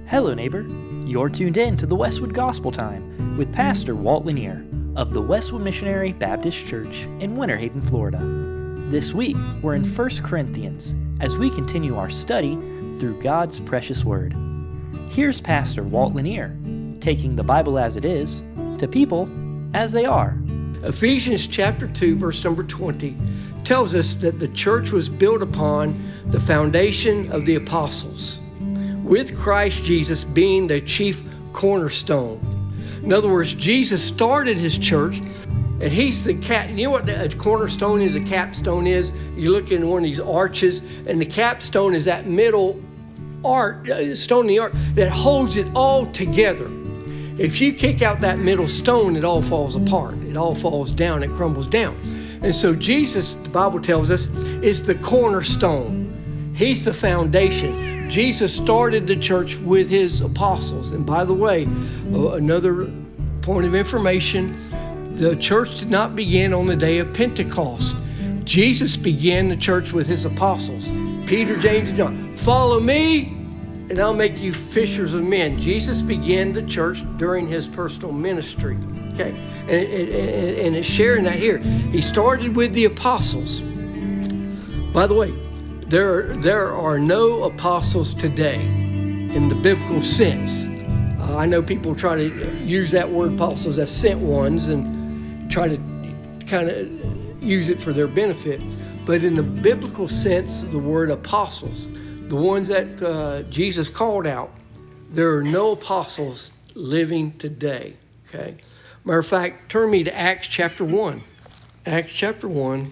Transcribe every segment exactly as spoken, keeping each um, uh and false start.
Hello, neighbor. You're tuned in to the Westwood Gospel Time with Pastor Walt Lanier of the Westwood Missionary Baptist Church in Winter Haven, Florida. This week, we're in First Corinthians as we continue our study through God's precious Word. Here's Pastor Walt Lanier, taking the Bible as it is to people as they are. Ephesians chapter two, verse number twenty, tells us that the church was built upon the foundation of the apostles, with Christ Jesus being the chief cornerstone. In other words, Jesus started his church, and he's the cap. You know what a cornerstone is, a capstone is? You look in one of these arches, and the capstone is that middle arch, stone in the arch that holds it all together. If you kick out that middle stone, it all falls apart. It all falls down. It crumbles down. And so Jesus, the Bible tells us, is the cornerstone. He's the foundation. Jesus started the church with his apostles. And by the way, another point of information, the church did not begin on the day of Pentecost. Jesus began the church with his apostles, Peter, James, and John. Follow me, and I'll make you fishers of men. Jesus began the church during his personal ministry. Okay, and, and, and it's sharing that here. He started with the apostles. By the way, there, there are no apostles today in the biblical sense. Uh, I know people try to use that word apostles as sent ones and try to kind of use it for their benefit. But in the biblical sense of the word apostles, the ones that uh, Jesus called out, there are no apostles living today, okay? Matter of fact, turn me to Acts chapter one. Acts chapter one.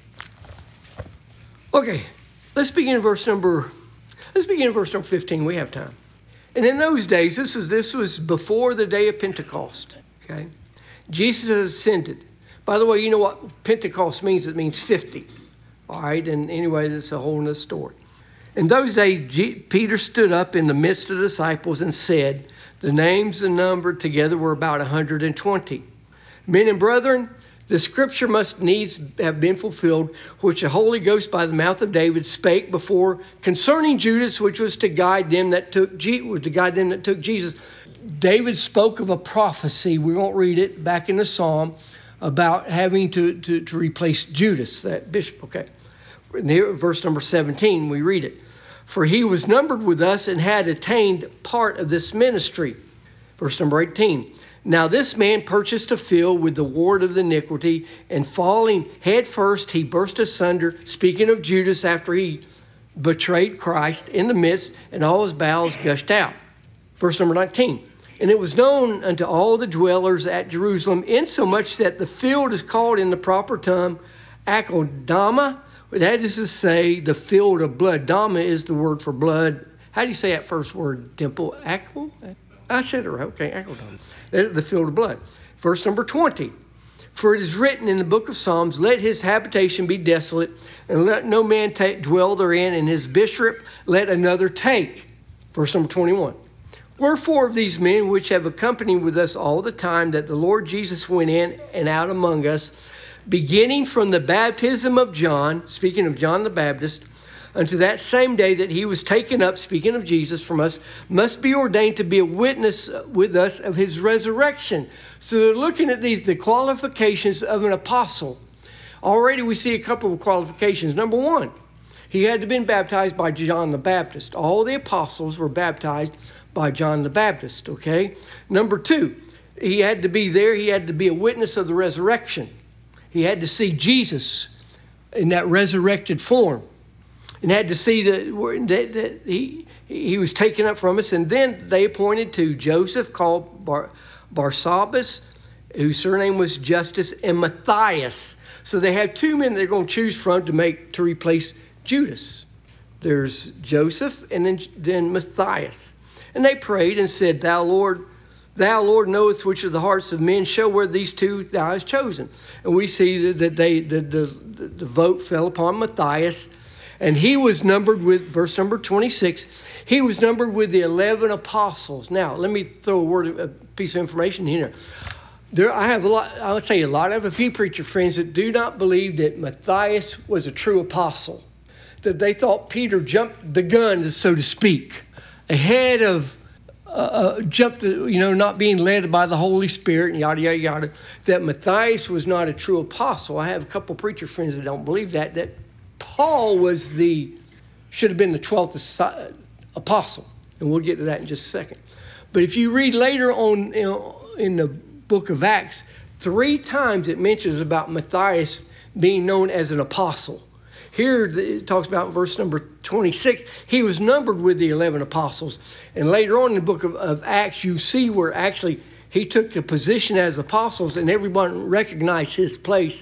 Okay, let's begin verse number, let's begin verse number fifteen. We have time. And in those days, this is this was before the day of Pentecost, okay? Jesus ascended. By the way, you know what Pentecost means? It means fifty, all right? And anyway, that's a whole nother story. In those days, G- Peter stood up in the midst of the disciples and said, the names and numbered together were about one hundred twenty. Men and brethren, the scripture must needs have been fulfilled, which the Holy Ghost by the mouth of David spake before concerning Judas, which was to guide them that took Je- to guide them that took Jesus. David spoke of a prophecy. We won't read it back in the Psalm about having to, to, to replace Judas, that bishop. Okay. Here, verse number seventeen, we read it. For he was numbered with us and had attained part of this ministry. Verse number eighteen. Now this man purchased a field with the ward of iniquity, and falling head first, he burst asunder, speaking of Judas after he betrayed Christ in the midst, and all his bowels gushed out. Verse number nineteen. And it was known unto all the dwellers at Jerusalem, insomuch that the field is called in the proper tongue Akeldama. That is to say, the field of blood. Dama is the word for blood. How do you say that first word, Dimple? Akel? I said it right. Okay, Akeldama. That is the field of blood. Verse number twenty. For it is written in the book of Psalms, let his habitation be desolate, and let no man take, dwell therein, and his bishopric let another take. Verse number twenty-one. Wherefore of these men which have accompanied with us all the time that the Lord Jesus went in and out among us, beginning from the baptism of John, speaking of John the Baptist, unto that same day that he was taken up, speaking of Jesus from us, must be ordained to be a witness with us of his resurrection. So they're looking at these, the qualifications of an apostle. Already we see a couple of qualifications. Number one, he had to have been baptized by John the Baptist. All the apostles were baptized by John the Baptist, okay? Number two, he had to be there. He had to be a witness of the resurrection. He had to see Jesus in that resurrected form, and had to see that, that, that he he was taken up from us. And then they appointed to Joseph, called Bar, Barsabbas, whose surname was Justus, and Matthias. So they have two men they're going to choose from to make to replace Judas. There's Joseph and then, then Matthias. And they prayed and said, Thou Lord, Thou, Lord, knowest which of the hearts of men, show where these two thou hast chosen. And we see that they the, the, the vote fell upon Matthias, and he was numbered with, verse number twenty-six, he was numbered with the eleven apostles. Now, let me throw a word, a piece of information here. There, I have a lot, I would say a lot, I have a few preacher friends that do not believe that Matthias was a true apostle, that they thought Peter jumped the gun, so to speak, ahead of uh, jumped, to, you know, not being led by the Holy Spirit and yada, yada, yada, that Matthias was not a true apostle. I have a couple preacher friends that don't believe that, that Paul was the, should have been the twelfth apostle. And we'll get to that in just a second. But if you read later on you know, in the book of Acts, three times it mentions about Matthias being known as an apostle. Here it talks about verse number twenty-six. He was numbered with the eleven apostles. And later on in the book of, of Acts, you see where actually he took a position as apostles and everyone recognized his place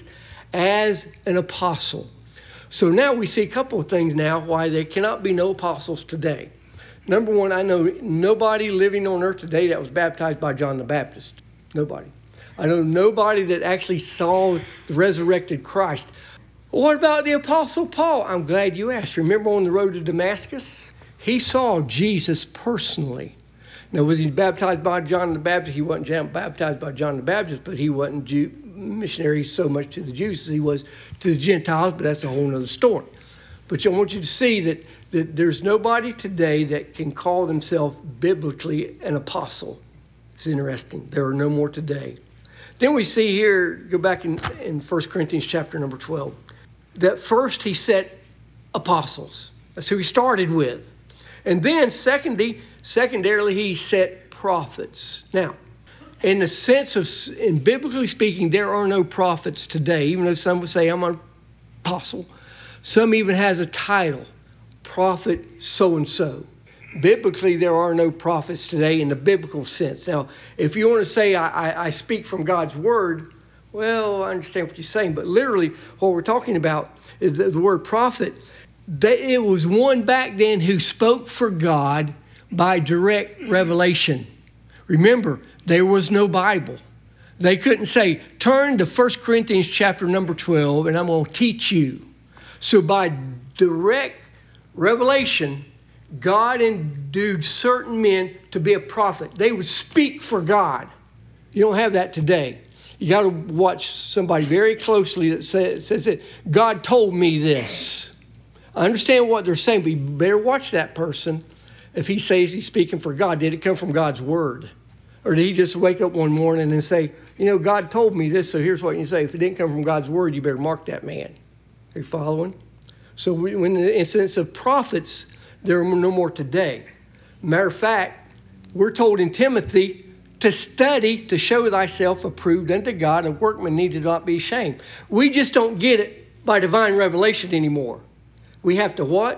as an apostle. So now we see a couple of things now why there cannot be no apostles today. Number one, I know nobody living on earth today that was baptized by John the Baptist. Nobody. I know nobody that actually saw the resurrected Christ. What about the Apostle Paul? I'm glad you asked. Remember on the road to Damascus? He saw Jesus personally. Now, was he baptized by John the Baptist? He wasn't baptized by John the Baptist, but he wasn't Jew, missionary so much to the Jews as he was to the Gentiles, but that's a whole other story. But I want you to see that, that there's nobody today that can call themselves biblically an apostle. It's interesting. There are no more today. Then we see here, go back in, in First Corinthians chapter number twelve, that first he set apostles. That's who he started with. And then secondly, secondarily, he set prophets. Now, in the sense of, in biblically speaking, there are no prophets today, even though some would say I'm an apostle. Some even has a title, prophet so-and-so. Biblically, there are no prophets today in the biblical sense. Now, if you want to say I, I, I speak from God's word, well, I understand what you're saying, but literally what we're talking about is the, the word prophet. They, it was one back then who spoke for God by direct revelation. Remember, there was no Bible. They couldn't say, turn to First Corinthians chapter number twelve and I'm going to teach you. So by direct revelation, God endued certain men to be a prophet. They would speak for God. You don't have that today. You got to watch somebody very closely that says, says that God told me this. I understand what they're saying, but you better watch that person. If he says he's speaking for God, did it come from God's word? Or did he just wake up one morning and say, you know, God told me this, so here's what you say. If it didn't come from God's word, you better mark that man. Are you following? So we, when the instance of prophets, there are no more today. Matter of fact, we're told in Timothy to study to show thyself approved unto God, a workman needed not be ashamed. We just don't get it by divine revelation anymore. We have to what?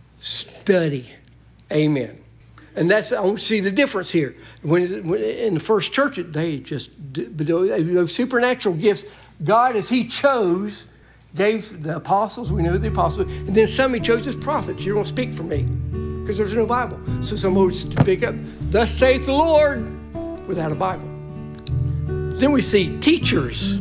Study. Amen. And that's, I want to see the difference here. When, when in the first church, they just, those supernatural gifts, God, as he chose, gave the apostles, we know the apostles, and then some he chose as prophets. You don't speak for me because there's no Bible. So some would speak up, thus saith the Lord, without a Bible. Then we see teachers.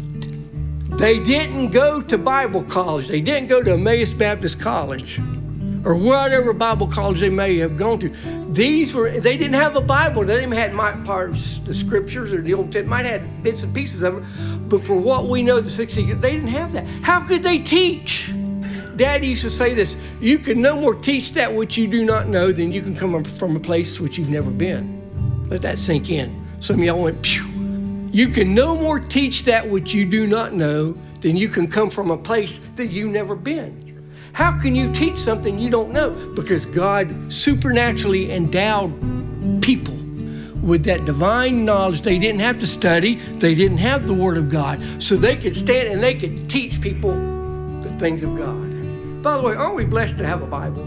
They didn't go to Bible college. They didn't go to Emmaus Baptist College or whatever Bible college they may have gone to. These were, they didn't have a Bible. They didn't have my parts, the scriptures or the Old Testament. Might have had bits and pieces of it. But for what we know, the sixty, they didn't have that. How could they teach? Daddy used to say this, you can no more teach that which you do not know than you can come from a place which you've never been. Let that sink in. Some of y'all went, phew. You can no more teach that which you do not know than you can come from a place that you've never been. How can you teach something you don't know? Because God supernaturally endowed people with that divine knowledge. They didn't have to study. They didn't have the Word of God. So they could stand and they could teach people the things of God. By the way, aren't we blessed to have a Bible?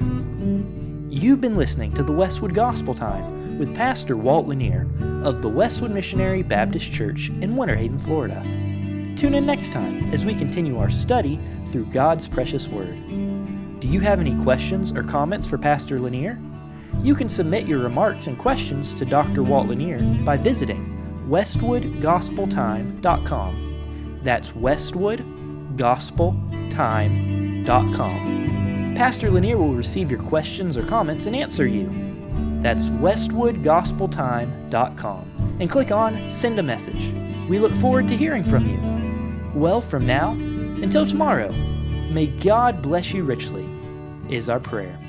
You've been listening to the Westwood Gospel Time with Pastor Walt Lanier of the Westwood Missionary Baptist Church in Winter Haven, Florida. Tune in next time as we continue our study through God's precious Word. Do you have any questions or comments for Pastor Lanier? You can submit your remarks and questions to Doctor Walt Lanier by visiting westwood gospel time dot com. That's westwood gospel time dot com. Pastor Lanier will receive your questions or comments and answer you. That's westwood gospel time dot com. And click on Send a Message. We look forward to hearing from you. Well, from now until tomorrow, may God bless you richly, is our prayer.